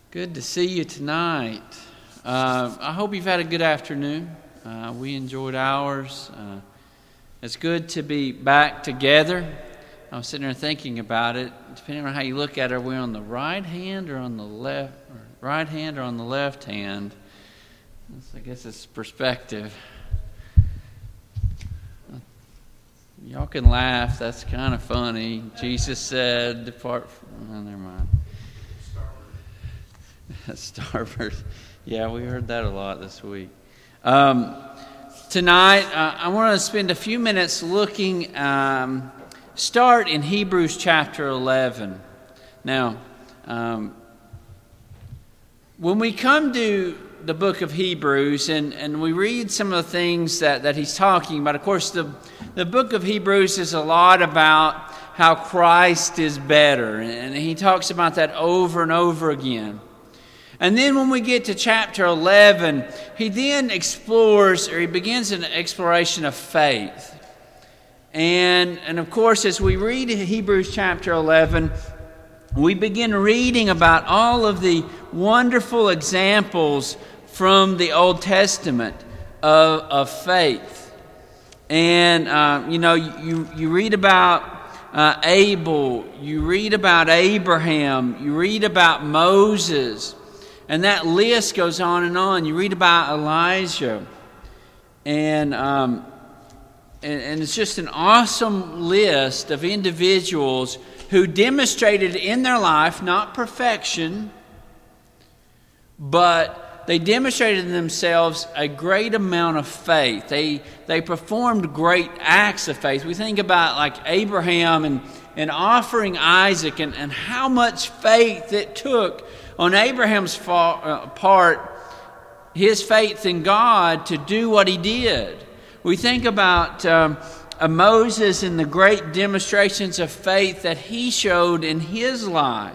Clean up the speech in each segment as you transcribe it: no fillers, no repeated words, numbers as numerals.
Good to see you tonight. I hope you've had a good afternoon. We enjoyed ours. It's good to be back together. I was sitting there thinking about it. Depending on how you look at it, are we on the right hand or on the left? Or right hand or on the left hand? I guess it's perspective. Y'all can laugh. That's kind of funny. Jesus said, "Depart from..." Oh, never mind. Starboard. Yeah, we heard that a lot this week. Tonight, I want to spend a few minutes looking, start in Hebrews chapter 11. Now, when we come to the book of Hebrews and we read some of the things that he's talking about, of course, the book of Hebrews is a lot about how Christ is better, and he talks about that over and over again. And then when we get to chapter 11, he then he begins an exploration of faith. And of course, as we read Hebrews chapter 11, we begin reading about all of the wonderful examples from the Old Testament of faith. And, you read about Abel, you read about Abraham, you read about Moses. And that list goes on and on. You read about Elijah. And it's just an awesome list of individuals who demonstrated in their life, not perfection, but they demonstrated in themselves a great amount of faith. They performed great acts of faith. We think about like Abraham and offering Isaac and how much faith it took on Abraham's part, his faith in God to do what he did. We think about Moses and the great demonstrations of faith that he showed in his life.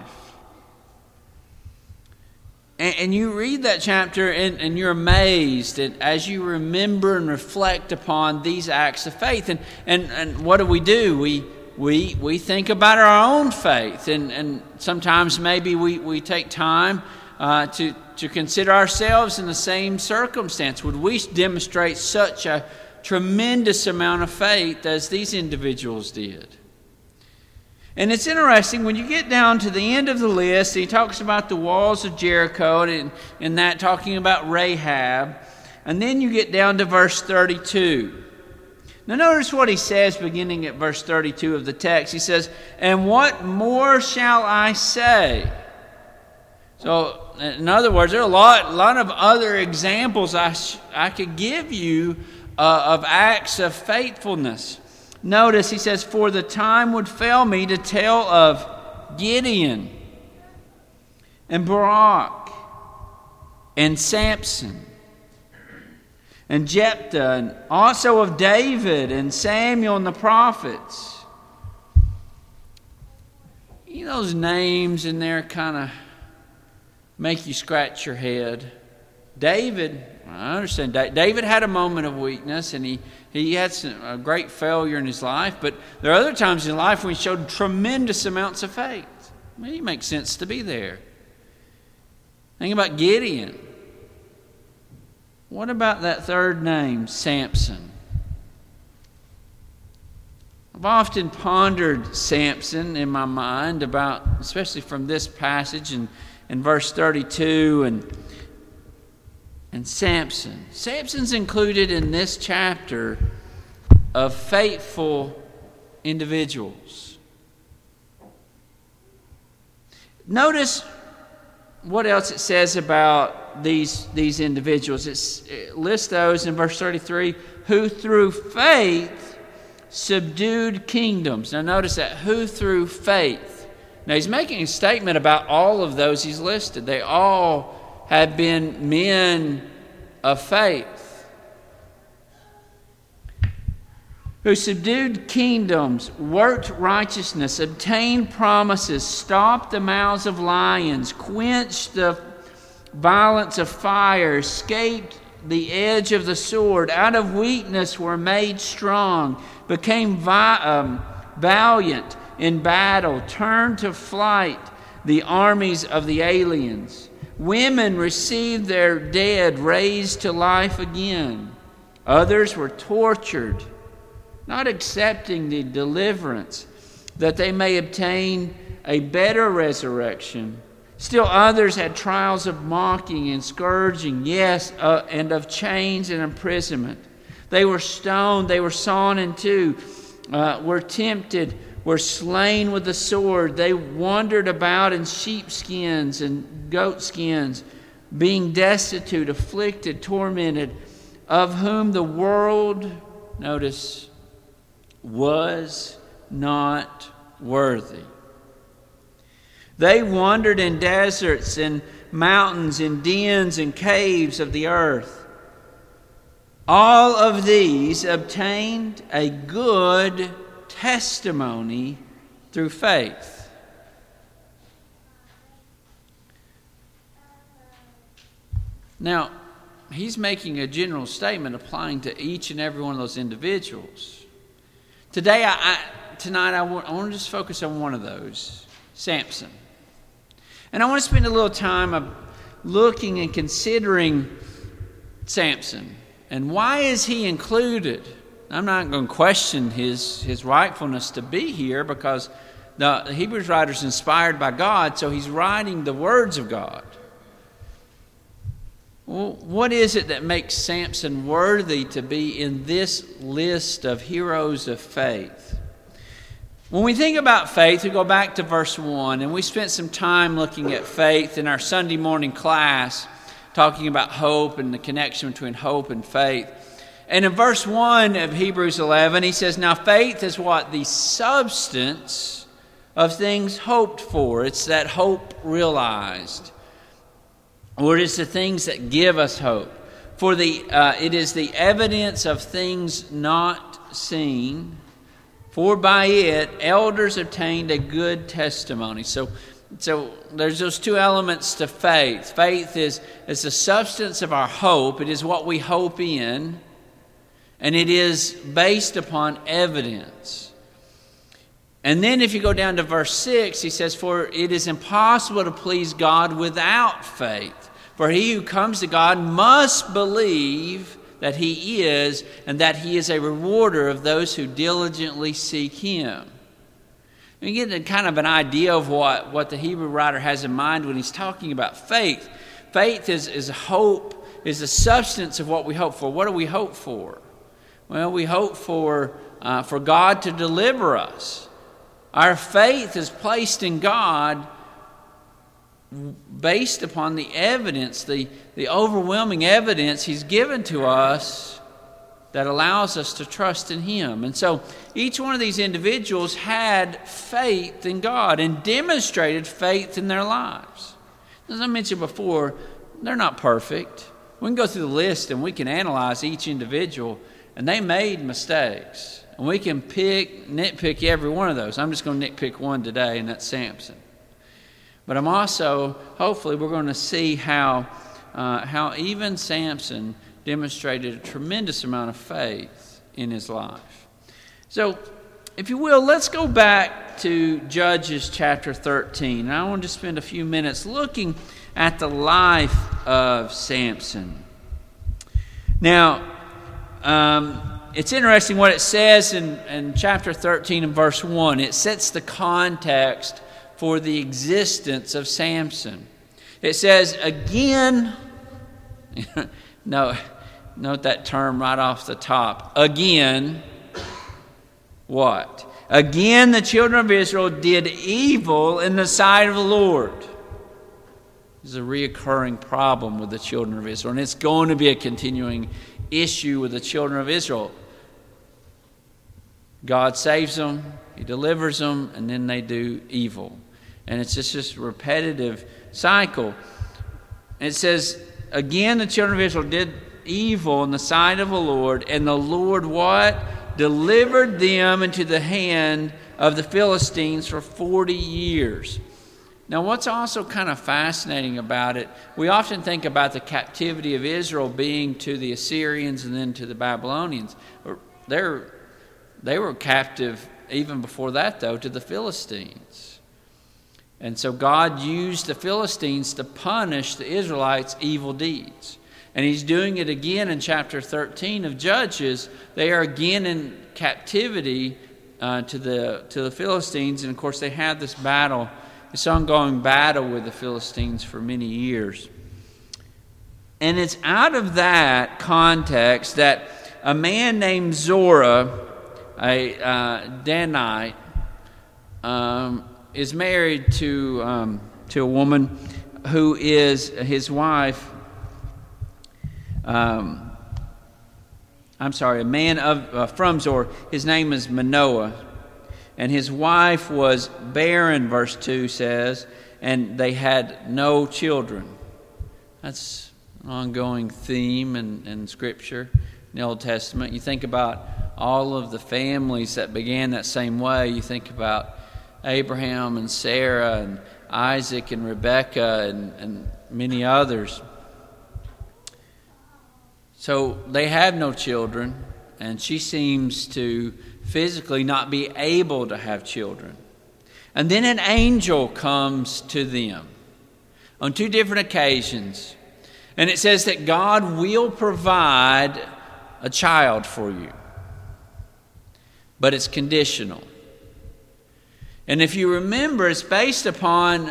And you read that chapter and you're amazed as you remember and reflect upon these acts of faith. And what do? We think about our own faith, and sometimes maybe we take time to consider ourselves in the same circumstance. Would we demonstrate such a tremendous amount of faith as these individuals did? And it's interesting, when you get down to the end of the list, he talks about the walls of Jericho, and that talking about Rahab, and then you get down to verse 32. Now notice what he says beginning at verse 32 of the text. He says, "And what more shall I say?" So, in other words, there are a lot of other examples I could give you of acts of faithfulness. Notice he says, "For the time would fail me to tell of Gideon and Barak and Samson and Jephthah, and also of David and Samuel and the prophets." You know, those names in there kind of make you scratch your head. David, I understand, David had a moment of weakness, and he had a great failure in his life, but there are other times in life when he showed tremendous amounts of faith. I mean, it makes sense to be there. Think about Gideon. What about that third name, Samson? I've often pondered Samson in my mind about, especially from this passage in verse 32 and Samson. Samson's included in this chapter of faithful individuals. Notice what else it says about these individuals. It lists those in verse 33, who through faith subdued kingdoms. Now notice that, who through faith. Now he's making a statement about all of those he's listed. They all have been men of faith. Who subdued kingdoms, worked righteousness, obtained promises, stopped the mouths of lions, quenched the violence of fire, escaped the edge of the sword, out of weakness were made strong, became valiant in battle, turned to flight the armies of the aliens. Women received their dead raised to life again. Others were tortured, not accepting the deliverance that they may obtain a better resurrection. Still others had trials of mocking and scourging, and of chains and imprisonment. They were stoned, they were sawn in two, were tempted, were slain with the sword. They wandered about in sheepskins and goatskins, being destitute, afflicted, tormented, of whom the world, notice, was not worthy. They wandered in deserts and mountains, in dens and caves of the earth. All of these obtained a good testimony through faith. Now, he's making a general statement applying to each and every one of those individuals. Tonight I want to just focus on one of those, Samson. And I want to spend a little time looking and considering Samson. And why is he included? I'm not going to question his rightfulness to be here, because the Hebrews writer is inspired by God, so he's writing the words of God. Well, what is it that makes Samson worthy to be in this list of heroes of faith? When we think about faith, we go back to verse 1, and we spent some time looking at faith in our Sunday morning class, talking about hope and the connection between hope and faith. And in verse 1 of Hebrews 11, he says, now faith is what? The substance of things hoped for. It's that hope realized. Or it is the things that give us hope. For it is the evidence of things not seen. For by it elders obtained a good testimony. So there's those two elements to faith. Faith is the substance of our hope. It is what we hope in. And it is based upon evidence. And then if you go down to verse 6, he says, for it is impossible to please God without faith. For he who comes to God must believe that he is, and that he is a rewarder of those who diligently seek him. You get kind of an idea of what the Hebrew writer has in mind when he's talking about faith. Faith is hope, is the substance of what we hope for. What do we hope for? Well, we hope for God to deliver us. Our faith is placed in God based upon the evidence, the overwhelming evidence he's given to us that allows us to trust in him. And so each one of these individuals had faith in God and demonstrated faith in their lives. As I mentioned before, they're not perfect. We can go through the list and we can analyze each individual, and they made mistakes. And we can nitpick every one of those. I'm just going to nitpick one today, and that's Samson. But I'm also, hopefully, we're going to see how even Samson demonstrated a tremendous amount of faith in his life. So, if you will, let's go back to Judges chapter 13. And I want to spend a few minutes looking at the life of Samson. Now, it's interesting what it says in chapter 13 and verse 1. It sets the context for the existence of Samson. It says, again, note that term right off the top. Again, what? Again, the children of Israel did evil in the sight of the Lord. This is a reoccurring problem with the children of Israel, and it's going to be a continuing issue with the children of Israel. God saves them, he delivers them, and then they do evil. And it's just this repetitive cycle. And it says, again, the children of Israel did evil in the sight of the Lord, and the Lord what? Delivered them into the hand of the Philistines for 40 years. Now, what's also kind of fascinating about it, we often think about the captivity of Israel being to the Assyrians and then to the Babylonians. They were captive even before that, though, to the Philistines. And so God used the Philistines to punish the Israelites' evil deeds. And he's doing it again in chapter 13 of Judges. They are again in captivity to the Philistines. And of course they had this battle, this ongoing battle with the Philistines for many years. And it's out of that context that a man named Zorah, a Danite, is married to a woman who is his wife. A man from Zorah. His name is Manoah, and his wife was barren. Verse 2 says, and they had no children. That's an ongoing theme in Scripture, in the Old Testament. You think about all of the families that began that same way. You think about Abraham and Sarah and Isaac and Rebekah and many others. So they have no children, and she seems to physically not be able to have children. And then an angel comes to them on 2 different occasions. And it says that God will provide a child for you. But it's conditional. And if you remember, it's based upon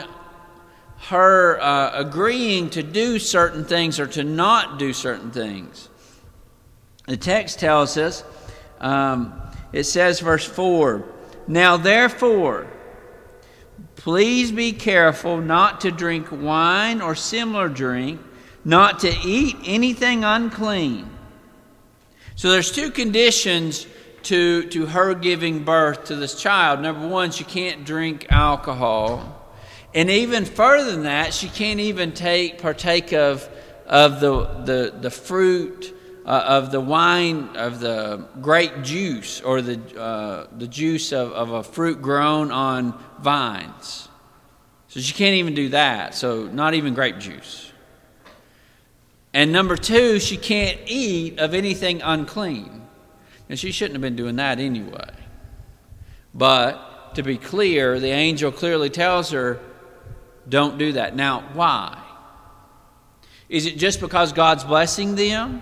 her agreeing to do certain things or to not do certain things. The text tells us, it says, verse 4, now therefore, please be careful not to drink wine or similar drink, not to eat anything unclean. So there's 2 conditions to her giving birth to this child. Number 1, she can't drink alcohol. And even further than that, she can't even partake of the fruit of the wine, of the grape juice, or the juice of a fruit grown on vines. So she can't even do that. So not even grape juice. And number 2, she can't eat of anything unclean. And she shouldn't have been doing that anyway. But to be clear, the angel clearly tells her, don't do that. Now, why? Is it just because God's blessing them?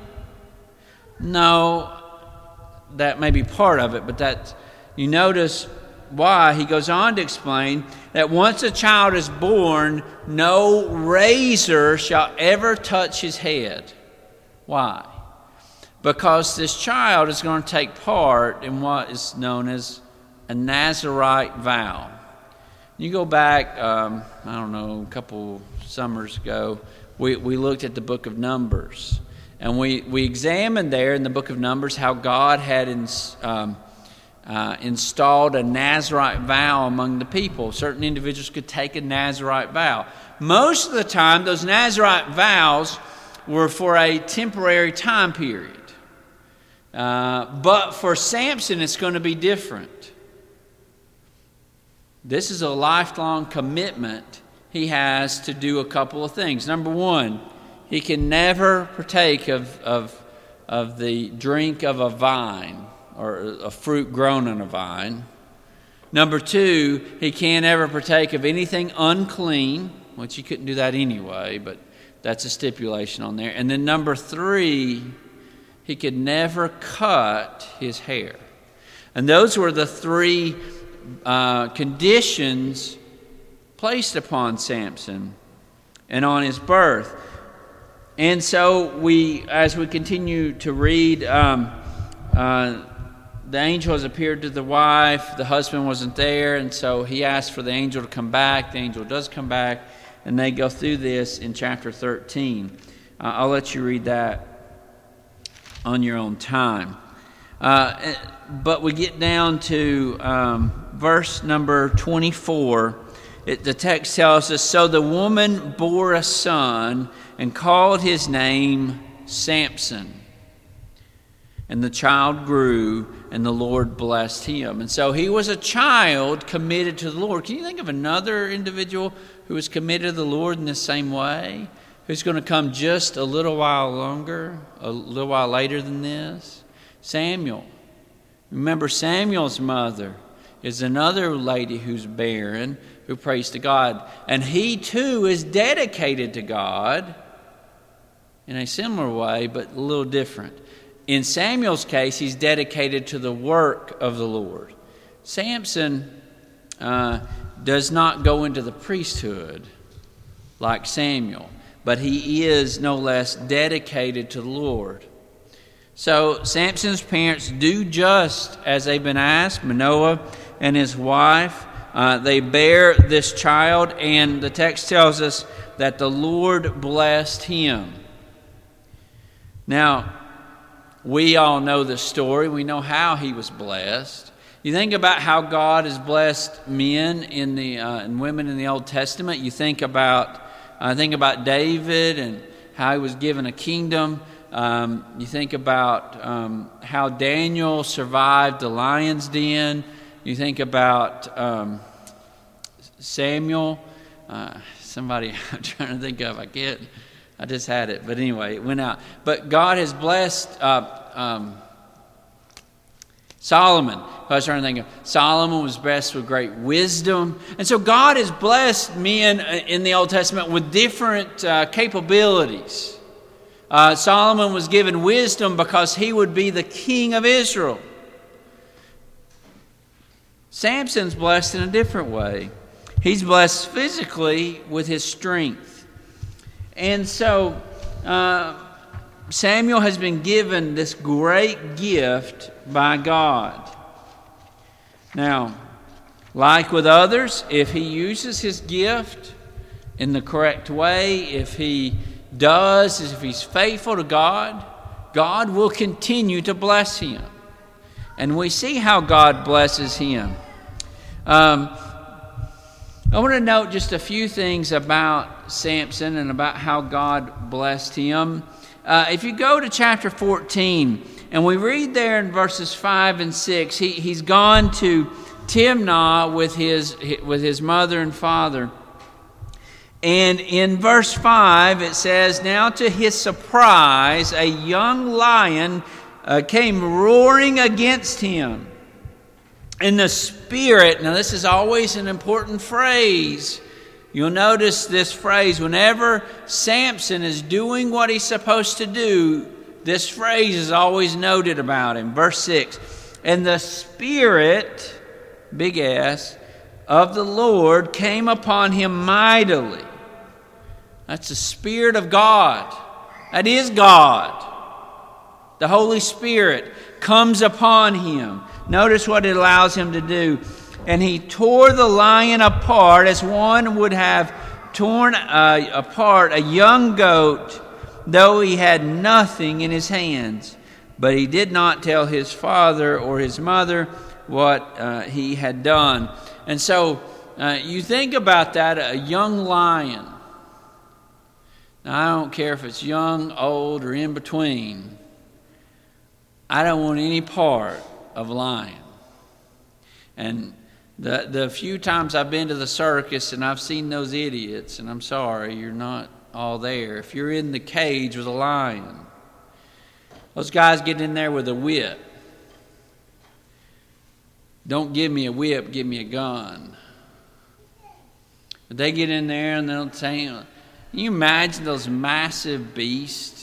No, that may be part of it, but you notice why. He goes on to explain that once a child is born, no razor shall ever touch his head. Why? Because this child is going to take part in what is known as a Nazirite vow. You go back, a couple summers ago, we looked at the book of Numbers. And we examined there in the book of Numbers how God had installed a Nazirite vow among the people. Certain individuals could take a Nazirite vow. Most of the time, those Nazirite vows were for a temporary time period. But for Samson, it's going to be different. This is a lifelong commitment he has to do a couple of things. Number 1, he can never partake of the drink of a vine or a fruit grown on a vine. Number 2, he can't ever partake of anything unclean, which he couldn't do that anyway, but that's a stipulation on there. And then number 3, he could never cut his hair. And those were the 3 conditions placed upon Samson and on his birth. And so as we continue to read, the angel has appeared to the wife. The husband wasn't there, and so he asked for the angel to come back. The angel does come back, and they go through this in chapter 13. I'll let you read that on your own time. But we get down to verse number 24. The text tells us, so the woman bore a son and called his name Samson. And the child grew, and the Lord blessed him. And so he was a child committed to the Lord. Can you think of another individual who was committed to the Lord in the same way? Who's going to come just a little while longer, a little while later than this? Samuel. Remember, Samuel's mother is another lady who's barren, who prays to God. And he too is dedicated to God in a similar way, but a little different. In Samuel's case, he's dedicated to the work of the Lord. Samson does not go into the priesthood like Samuel, but he is no less dedicated to the Lord. So Samson's parents do just as they've been asked. Manoah and his wife, they bear this child, and the text tells us that the Lord blessed him. Now, we all know the story. We know how he was blessed. You think about how God has blessed men and women in the Old Testament. You think about David and how he was given a kingdom. You think about how Daniel survived the lion's den. You think about Samuel. Somebody I'm trying to think of. I just had it. But anyway, it went out. But God has blessed Solomon. I was trying to think of Solomon was blessed with great wisdom. And so God has blessed men in the Old Testament with different capabilities. Solomon was given wisdom because he would be the king of Israel. Samson's blessed in a different way. He's blessed physically with his strength. And so Samuel has been given this great gift by God. Now, like with others, if he uses his gift in the correct way, if he's faithful to God, God will continue to bless him. And we see how God blesses him. I want to note just a few things about Samson and about how God blessed him. If you go to chapter 14, and we read there in verses 5 and 6, he's gone to Timnah with his mother and father. And in verse 5 it says, "Now to his surprise, a young lion came roaring against him. And the Spirit," now this is always an important phrase. You'll notice this phrase whenever Samson is doing what he's supposed to do. This phrase is always noted about him. Verse 6, "And the Spirit," big S, "of the Lord came upon him mightily." That's the Spirit of God. That is God. The Holy Spirit comes upon him. Notice what it allows him to do. "And he tore the lion apart as one would have torn apart a young goat, though he had nothing in his hands. But he did not tell his father or his mother what he had done." And so you think about that, a young lion. Now, I don't care if it's young, old, or in between. I don't want any part of a lion. And the few times I've been to the circus and I've seen those idiots, and I'm sorry, you're not all there. If you're in the cage with a lion, those guys get in there with a whip. Don't give me a whip, give me a gun. But they get in there and they'll say, can you imagine those massive beasts?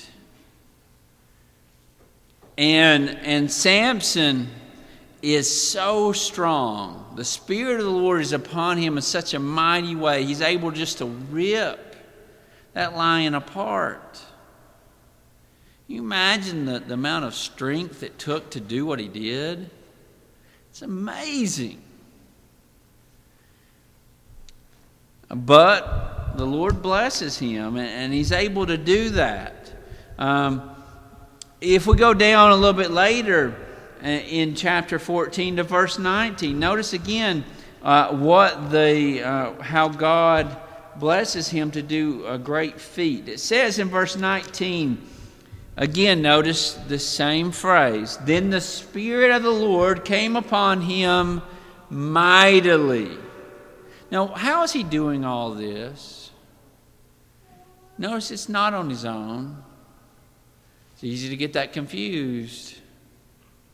And Samson is so strong. The Spirit of the Lord is upon him in such a mighty way. He's able just to rip that lion apart. Can you imagine the amount of strength it took to do what he did? It's amazing. But the Lord blesses him, and he's able to do that. If we go down a little bit later in chapter 14 to verse 19, notice again how God blesses him to do a great feat. It says in verse 19, again, notice the same phrase. "Then the Spirit of the Lord came upon him mightily." Now, how is he doing all this? Notice it's not on his own. It's easy to get that confused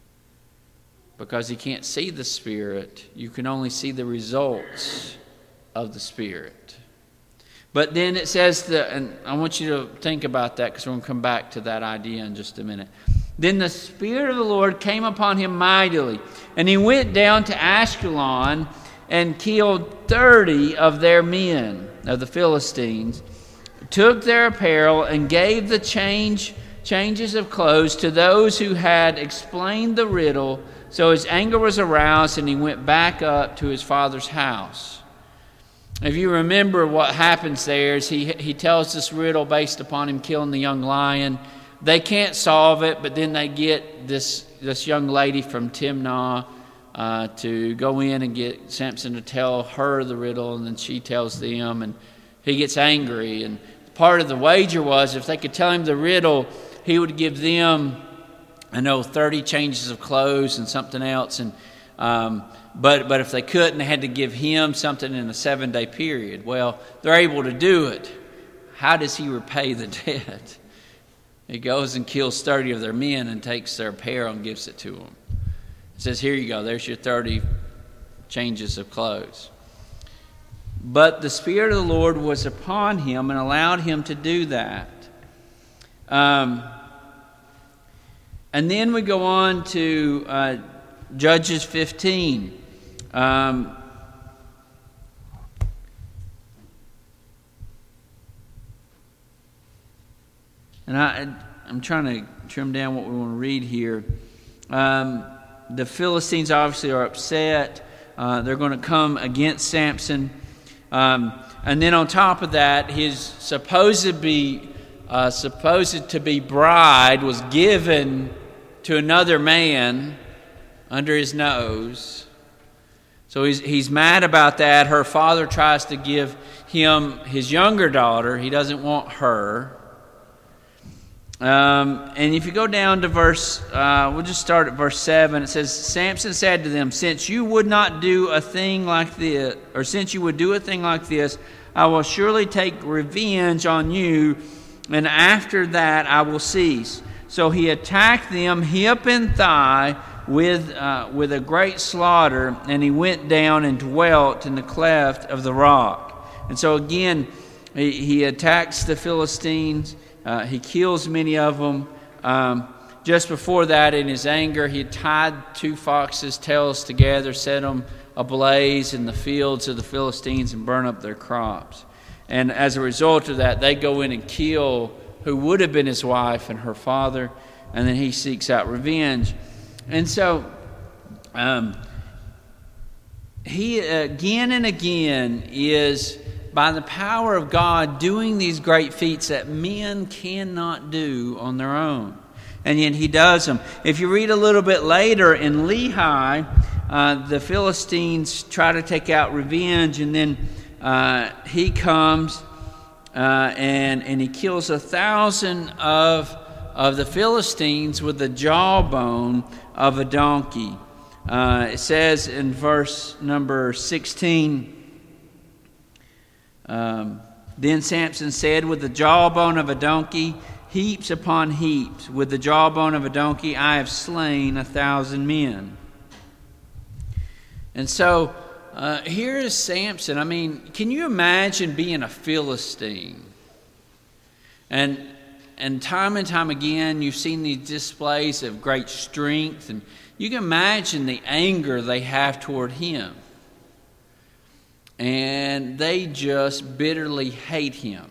because he can't see the Spirit. You can only see the results of the Spirit. But then it says, and I want you to think about that because we're going to come back to that idea in just a minute. Then the Spirit of the Lord came upon him mightily, and he went down to Ashkelon and killed 30 of their men, of the Philistines, took their apparel and gave the changes of clothes to those who had explained the riddle. So his anger was aroused, and he went back up to his father's house. If you remember what happens there is he tells this riddle based upon him killing the young lion. They can't solve it, but then they get this young lady from Timnah to go in and get Samson to tell her the riddle, and then she tells them, and he gets angry. And part of the wager was if they could tell him the riddle, he would give them, 30 changes of clothes and something else. And but if they couldn't, they had to give him something in a 7-day period. Well, they're able to do it. How does he repay the debt? He goes and kills 30 of their men and takes their apparel and gives it to them. It says, here you go, there's your 30 changes of clothes. But the Spirit of the Lord was upon him and allowed him to do that. And then we go on to Judges 15. And I'm trying to trim down what we want to read here. The Philistines obviously are upset. They're going to come against Samson. And then on top of that, his supposed to be bride was given to another man under his nose. So he's mad about that. Her father tries to give him his younger daughter. He doesn't want her. And if you go down to we'll just start at verse 7. It says, Samson said to them, since you would do a thing like this, I will surely take revenge on you, and after that I will cease. So he attacked them hip and thigh with a great slaughter, and he went down and dwelt in the cleft of the rock. And so again, he attacks the Philistines. He kills many of them. Just before that, in his anger, he tied 2 foxes' tails together, set them ablaze in the fields of the Philistines, and burn up their crops. And as a result of that, they go in and kill who would have been his wife and her father, and then he seeks out revenge. And so he again and again is, by the power of God, doing these great feats that men cannot do on their own. And yet he does them. If you read a little bit later in Lehi, the Philistines try to take out revenge, and then he comes and he kills 1,000 of the Philistines with the jawbone of a donkey. It says in verse number 16, then Samson said, with the jawbone of a donkey, heaps upon heaps, with the jawbone of a donkey, I have slain 1,000 men. And so here is Samson. I mean, can you imagine being a Philistine? And time again, you've seen these displays of great strength, and you can imagine the anger they have toward him. And they just bitterly hate him.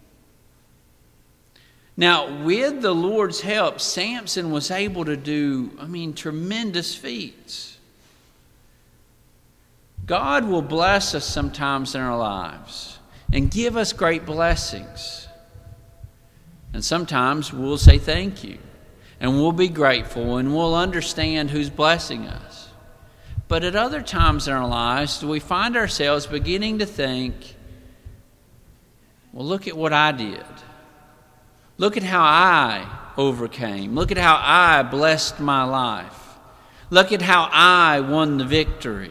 Now, with the Lord's help, Samson was able to do, tremendous feats. God will bless us sometimes in our lives and give us great blessings. And sometimes we'll say thank you, and we'll be grateful, and we'll understand who's blessing us. But at other times in our lives, we find ourselves beginning to think, well, look at what I did. Look at how I overcame. Look at how I blessed my life. Look at how I won the victory.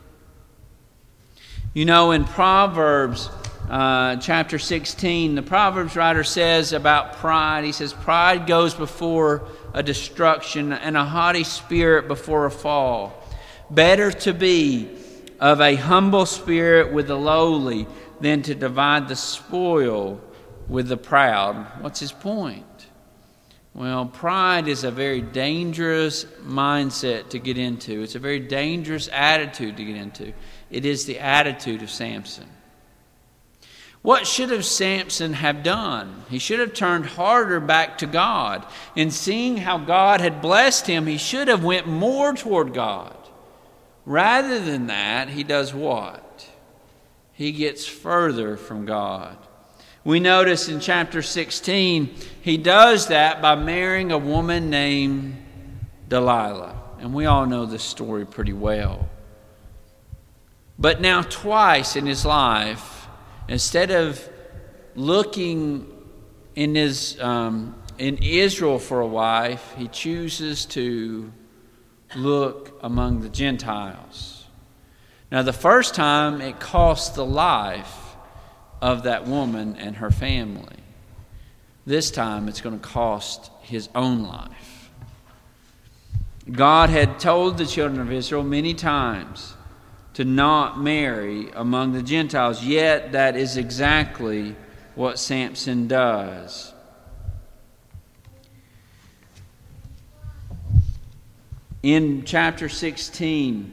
You know, in Proverbs chapter 16, the Proverbs writer says about pride, he says, pride goes before a destruction and a haughty spirit before a fall. Better to be of a humble spirit with the lowly than to divide the spoil with the proud. What's his point? Well, pride is a very dangerous mindset to get into. It's a very dangerous attitude to get into. It is the attitude of Samson. What should have Samson have done? He should have turned harder back to God. In seeing how God had blessed him, he should have went more toward God. Rather than that, he does what? He gets further from God. We notice in chapter 16, he does that by marrying a woman named Delilah. And we all know this story pretty well. But now twice in his life, instead of looking in Israel for a wife, he chooses to look among the Gentiles. Now, the first time it cost the life of that woman and her family. This time it's going to cost his own life. God had told the children of Israel many times to not marry among the Gentiles, yet that is exactly what Samson does. In chapter 16,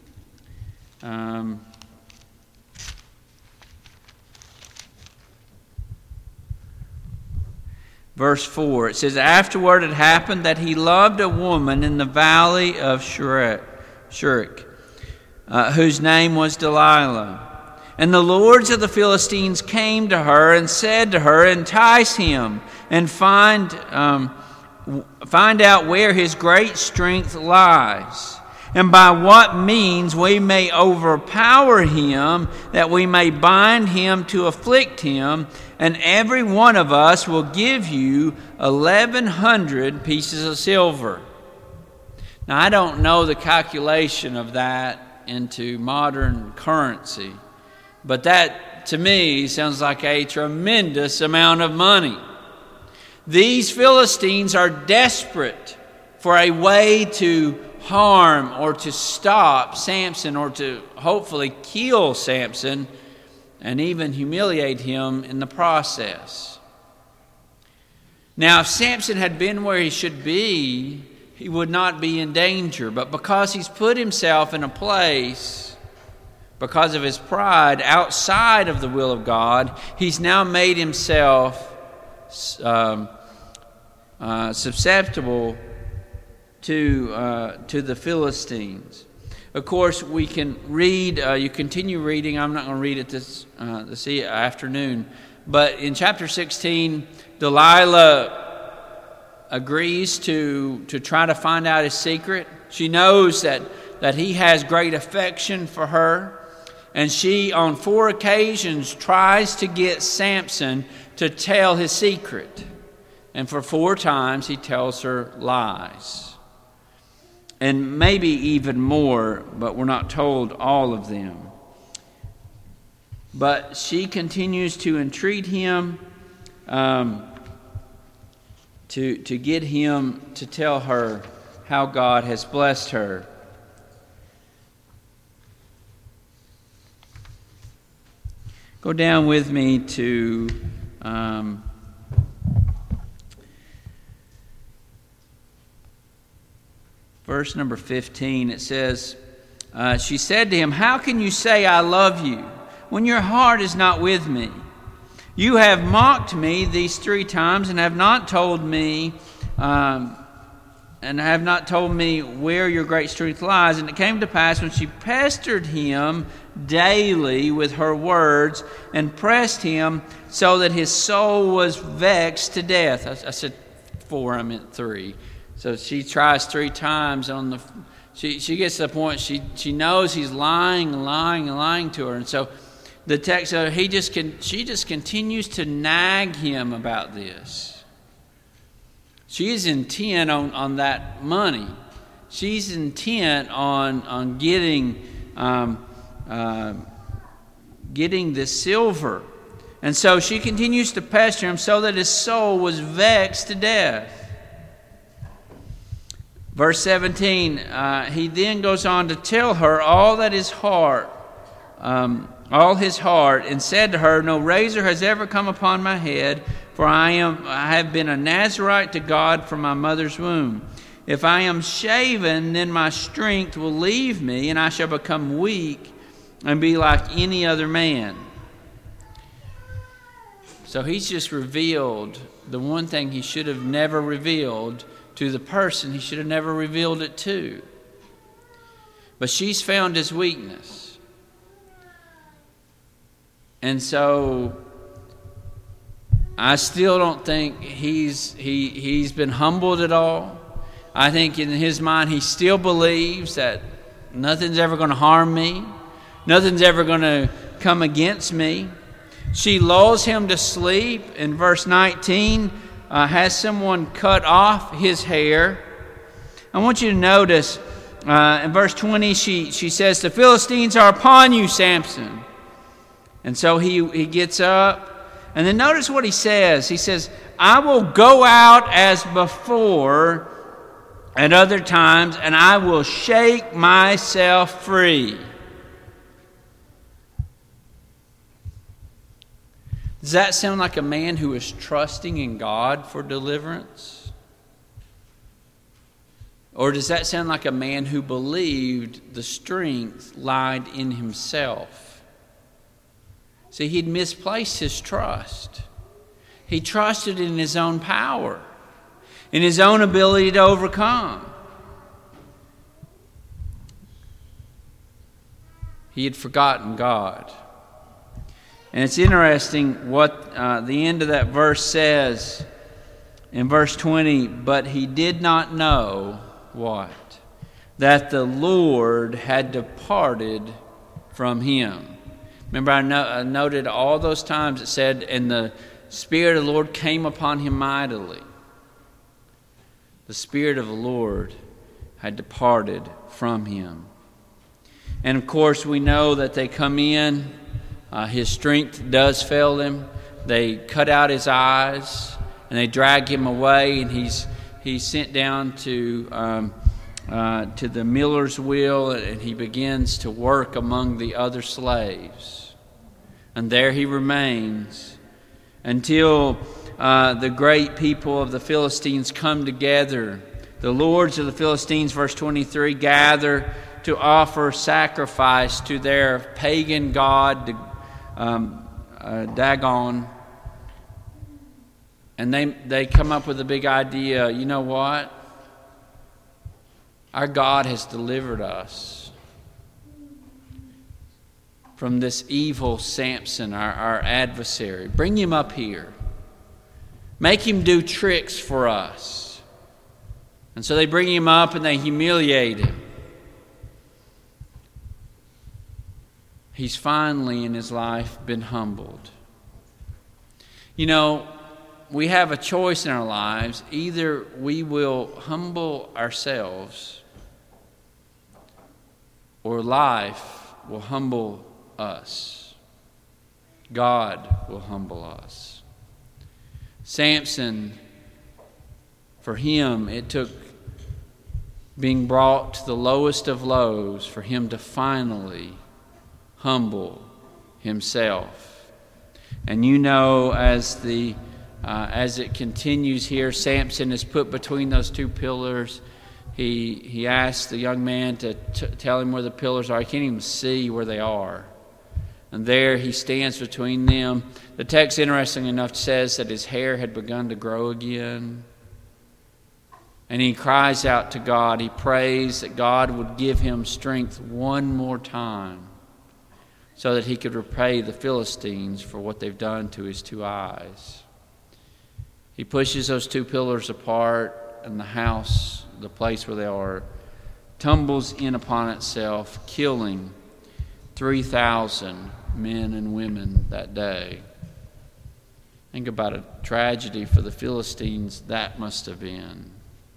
verse 4, it says, "Afterward it happened that he loved a woman in the valley of Shurek, whose name was Delilah. And the lords of the Philistines came to her and said to her, 'Entice him and find out where his great strength lies, and by what means we may overpower him, that we may bind him to afflict him, and every one of us will give you 1,100 pieces of silver.'" Now, I don't know the calculation of that into modern currency, but that to me sounds like a tremendous amount of money. These Philistines are desperate for a way to harm or to stop Samson, or to hopefully kill Samson and even humiliate him in the process. Now, if Samson had been where he should be, he would not be in danger. But because he's put himself in a place, because of his pride, outside of the will of God, he's now made himself susceptible to the Philistines. Of course, we can read, you continue reading, I'm not going to read it this afternoon, but in chapter 16, Delilah agrees to try to find out his secret. She knows that he has great affection for her, and she on 4 occasions tries to get Samson to tell his secret. And for 4 times he tells her lies. And maybe even more, but we're not told all of them. But she continues to entreat him to get him to tell her how God has blessed her. Go down with me to verse number 15. It says, she said to him, "How can you say I love you when your heart is not with me? You have mocked me these 3 times and have not told me where your great strength lies." And it came to pass, when she pestered him daily with her words and pressed him so that his soul was vexed to death. I said 4, I meant 3. So she tries 3 times she gets to the point she knows he's lying to her. And so the text she just continues to nag him about this. She's intent on that money. She's intent on getting this silver. And so she continues to pester him so that his soul was vexed to death. Verse 17, he then goes on to tell her all that his heart all his heart, and said to her, "No razor has ever come upon my head, for I have been a Nazirite to God from my mother's womb. If I am shaven, then my strength will leave me, and I shall become weak and be like any other man." So he's just revealed the one thing he should have never revealed to the person he should have never revealed it to. But she's found his weakness. And so I still don't think he's been humbled at all. I think in his mind he still believes that nothing's ever going to harm me. Nothing's ever going to come against me. She lulls him to sleep. In verse 19, has someone cut off his hair. I want you to notice in verse 20, she says, "The Philistines are upon you, Samson." And so he gets up. And then notice what he says. He says, "I will go out as before at other times, and I will shake myself free." Does that sound like a man who is trusting in God for deliverance? Or does that sound like a man who believed the strength lied in himself? See, he'd misplaced his trust. He trusted in his own power, in his own ability to overcome. He had forgotten God. And it's interesting what the end of that verse says in verse 20. "But he did not know" what? "That the Lord had departed from him." Remember, I noted all those times it said, "And the Spirit of the Lord came upon him mightily." The Spirit of the Lord had departed from him. And of course, we know that they come in. His strength does fail him. They cut out his eyes and they drag him away, and he's sent down to the miller's wheel, and he begins to work among the other slaves. And there he remains until the great people of the Philistines come together. The lords of the Philistines, verse 23, gather to offer sacrifice to their pagan god, Dagon. And they come up with a big idea. You know what? Our God has delivered us from this evil Samson, our adversary. Bring him up here. Make him do tricks for us. And so they bring him up and they humiliate him. He's finally in his life been humbled. You know, we have a choice in our lives. Either we will humble ourselves, or life will humble us. God will humble us. Samson, for him, it took being brought to the lowest of lows for him to finally humble himself. And you know, as it continues here, Samson is put between those two pillars. He asks the young man to tell him where the pillars are. He can't even see where they are. And there he stands between them. The text, interesting enough, says that his hair had begun to grow again. And he cries out to God. He prays that God would give him strength one more time so that he could repay the Philistines for what they've done to his two eyes. He pushes those two pillars apart, and the house, the place where they are, tumbles in upon itself, killing 3,000 men and women that day. Think about a tragedy for the Philistines that must have been.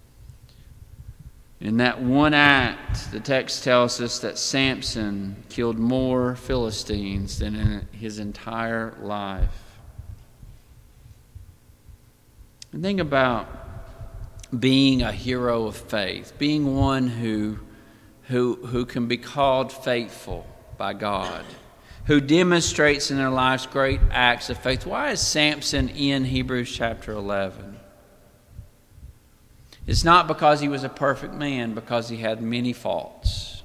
In that one act, the text tells us that Samson killed more Philistines than in his entire life. And think about being a hero of faith, being one who can be called faithful by God, who demonstrates in their lives great acts of faith. Why is Samson in Hebrews chapter 11? It's not because he was a perfect man, because he had many faults.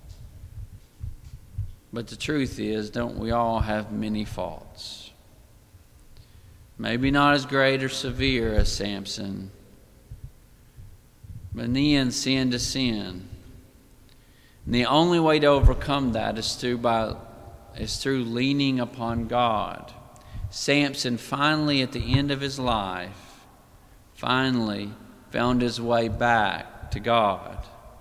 But the truth is, don't we all have many faults? Maybe not as great or severe as Samson, but in the end, sin to sin. And the only way to overcome that is through leaning upon God. Samson finally, at the end of his life, found his way back to God.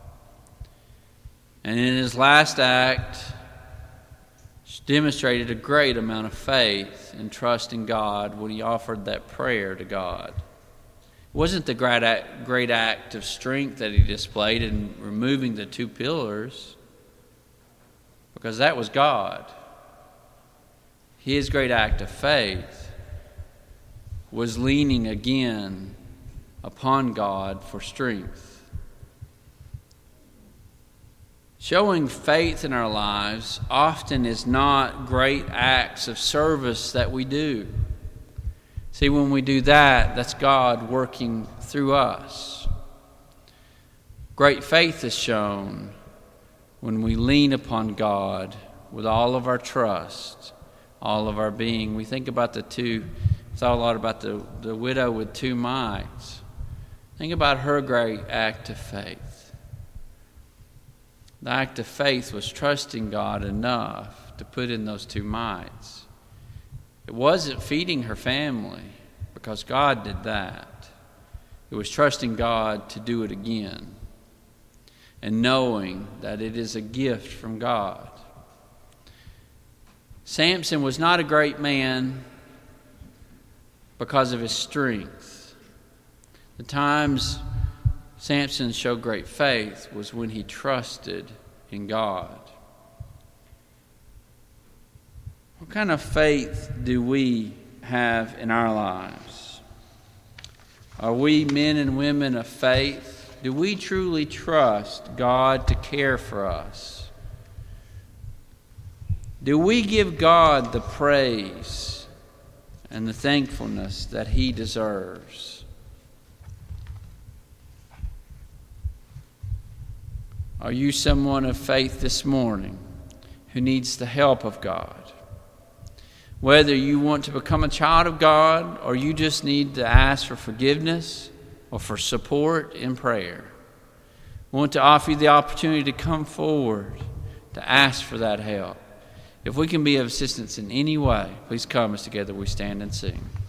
And in his last act, demonstrated a great amount of faith and trust in God when he offered that prayer to God. It wasn't the great act of strength that he displayed in removing the 2 pillars, because that was God. His great act of faith was leaning again upon God for strength. Showing faith in our lives often is not great acts of service that we do. See, when we do that, that's God working through us. Great faith is shown when we lean upon God with all of our trust, all of our being. We think about thought a lot about the widow with 2 mites. Think about her great act of faith. The act of faith was trusting God enough to put in those 2 mites. It wasn't feeding her family, because God did that. It was trusting God to do it again, and knowing that it is a gift from God. Samson was not a great man because of his strength. The times Samson showed great faith was when he trusted in God. What kind of faith do we have in our lives? Are we men and women of faith? Do we truly trust God to care for us? Do we give God the praise and the thankfulness that He deserves? Are you someone of faith this morning who needs the help of God? Whether you want to become a child of God, or you just need to ask for forgiveness or for support in prayer, I want to offer you the opportunity to come forward to ask for that help. If we can be of assistance in any way, please come as together we stand and sing.